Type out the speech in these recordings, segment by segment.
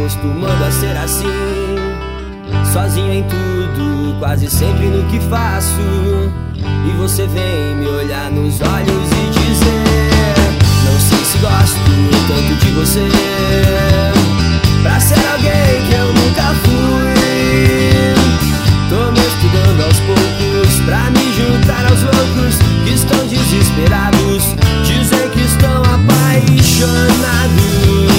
acostumando a ser assim, sozinho em tudo, quase sempre no que faço. E você vem me olhar nos olhos e dizer: não sei se gosto tanto de você, pra ser alguém que eu nunca fui. Tô me estudando aos poucos pra me juntar aos loucos que estão desesperados, dizem que estão apaixonados.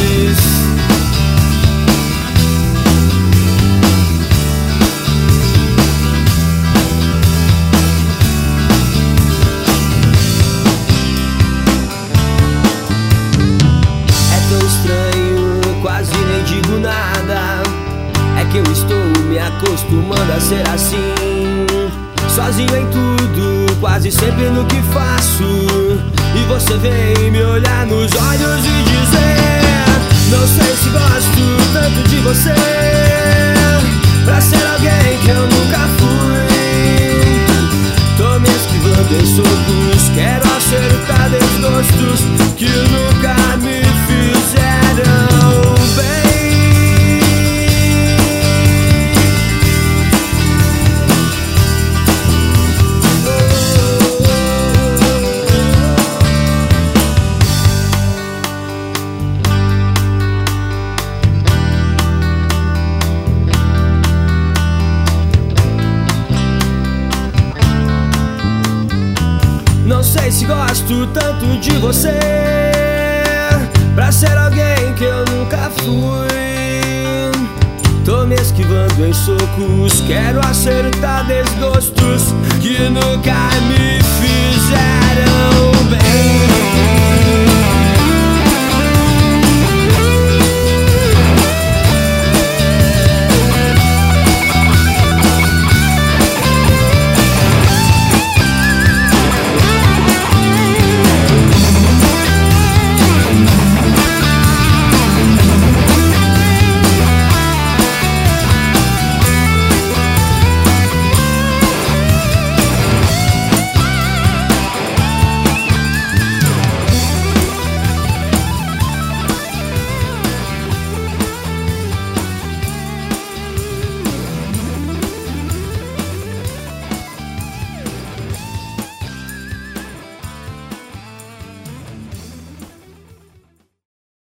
Quase nem digo nada, é que eu estou me acostumando a ser assim, sozinho em tudo, quase sempre no que faço. E você vem me olhar nos olhos e dizer: não sei se gosto tanto de você, pra ser alguém que eu nunca fui. Tô me esquivando em socos, quero acertar desgostos que nunca me fizeram bem. Não sei se gosto tanto de você, pra ser alguém que eu nunca fui. Tô me esquivando em socos, quero acertar desgostos que nunca me fizeram bem.